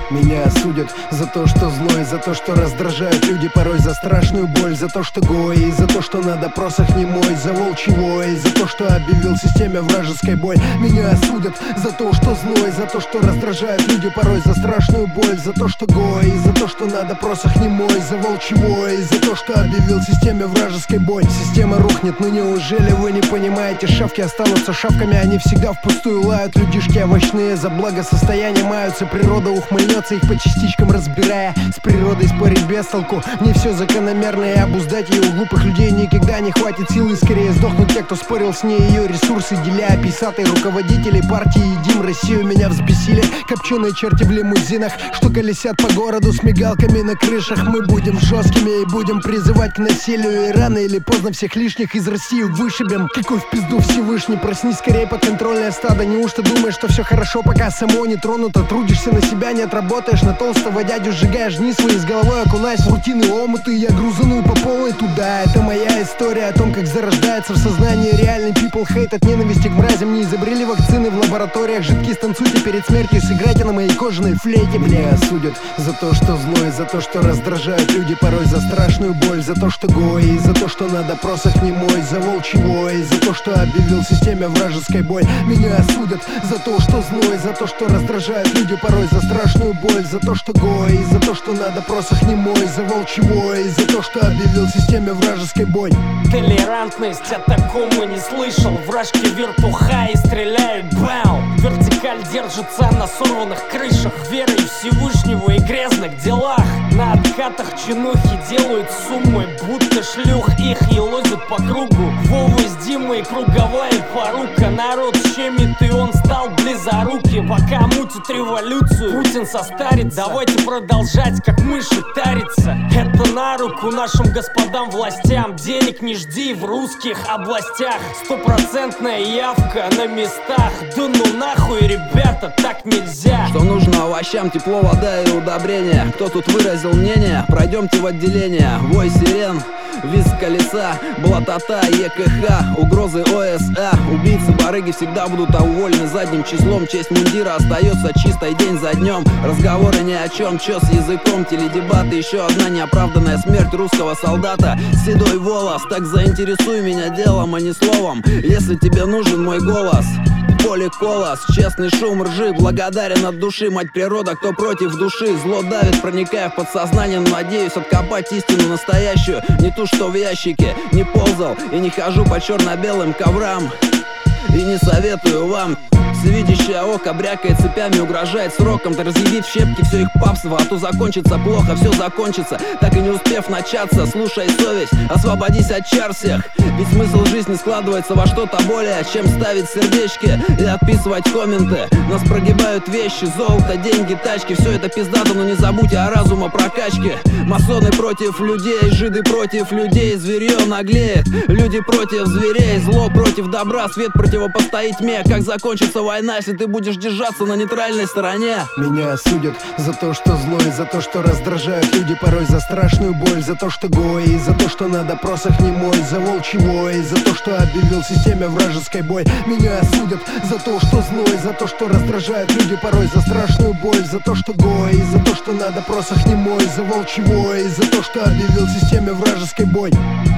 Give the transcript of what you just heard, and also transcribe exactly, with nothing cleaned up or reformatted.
Меня осудят за то, что злой, за то, что раздражают люди порой, за страшную боль, за то, что гой, за то, что на допросах не мой, за волчий вой, за то, что объявил системе вражеской бой. Меня осудят за то, что злой, за то, что раздражают люди порой, за страшную боль, за то, что гой, за то, что на допросах не мой, за волчий вой, за то, что объявил системе вражеской бой. Система рухнет, но неужели вы не понимаете? Шавки останутся шавками, они всегда впустую лают. Людишки овощные за благосостояние маются, природа ухмыльнется, их по частичкам разбирая. С природой спорить без толку, не все закономерно, и обуздать ее у глупых людей никогда не хватит силы. Скорее сдохнут те, кто спорил с ней, ее ресурсы деля. Писатые руководители партии «Едим Россию» меня взбесили. Копченые черти в лимузинах, что колесят по городу с мигалками на крышах. Мы будем жесткими и будем призывать к насилию, и рано или поздно всех лишних из России вышибем. Какой в пизду Всевышний, проснись скорее подконтрольное стадо. Неужто думаешь, что все хорошо, пока само не тронуто? Трудишься на себя, не отработаешь, на толстого дядю сжигаешь дни свои, с головой окунаясь в рутины омуты. Я грузаную по полной туда. Это моя история о том, как зарождается в сознании реальный people hate. От ненависти к мразям не изобрели вакцины в лабораториях. Жидкие станцуйте перед смертью, сыграйте на моей кожаной флейте. Меня осудят за то, что злой, за то, что раздражают люди порой, за страшную боль, за то, что гой, за то, что на допросах не мой, за волчий вой, за то, что объявил системе вражеской бой. Меня осудят за то, что злой, за то, что раздражают люди порой, за страшную боль, за то, что гой, за то, что на допросах не мой, за волчий вой, за то, что объявил системе вражеской бой. Толерантность, о таком и не слышал. Вражки вертуха и стреляют бау. Вертикаль держится на сорванных крышах, верой Всевышнего и грязных делах. На откатах чинухи делают суммы, будто шлюх их елозят по кругу. Вова с Димой круговая порука. Народ щемит, и он стал близоруким. Пока мутит революцию, Путин состарит. Давайте продолжать, как мыши тариться. Это на руку нашим господам властям. Денег не жди в русских областях. Стопроцентная явка на местах. Да ну нахуй, ребята, так нельзя. Что нужно овощам? Тепло, вода и удобрения. Кто тут выразил мнение? Пройдемте в отделение. Вой сирен, визг колеса, блатота, ЕКХ, угрозы ОСА. Убийцы, барыги всегда будут уволены задним числом. Честь мундира остается чистой день за днем. Разговоры ни о чем, чё с языком, теледебаты. Еще одна неоправданная смерть русского солдата. Седой волос, так заинтересуй меня делом, а не словом. Если тебе нужен мой голос, поле колос, честный шум ржи. Благодарен от души, мать природа, кто против души. Зло давит, проникая в подсознание, но надеюсь откопать истину настоящую. Не ту, что в ящике, не ползал и не хожу по черно-белым коврам. И не советую вам. Всевидящее око брякает цепями, угрожает сроком. Да разъедит в щепки все их папство, а то закончится плохо, все закончится, так и не успев начаться. Слушай совесть, освободись от чар всех. Ведь смысл жизни складывается во что-то более, чем ставить сердечки и отписывать комменты. Нас прогибают вещи, золото, деньги, тачки. Все это пиздато, но не забудьте о разума прокачке. Масоны против людей, жиды против людей. Зверье наглеет, люди против зверей. Зло против добра, свет противопостоит тьме. Как закончится война, если ты будешь держаться на нейтральной стороне? Меня осудят за то, что злой, за то, что раздражают люди порой, за страшную боль, за то, что гой, за то, что на допросах не мой, за волчий вой, за то, что объявил системе вражеской бой. Меня осудят за то, что злой, за то, что раздражают люди порой, за страшную боль, за то, что гой, за то, что на допросах не мой, за волчий вой, за то, что объявил системе вражеской бой.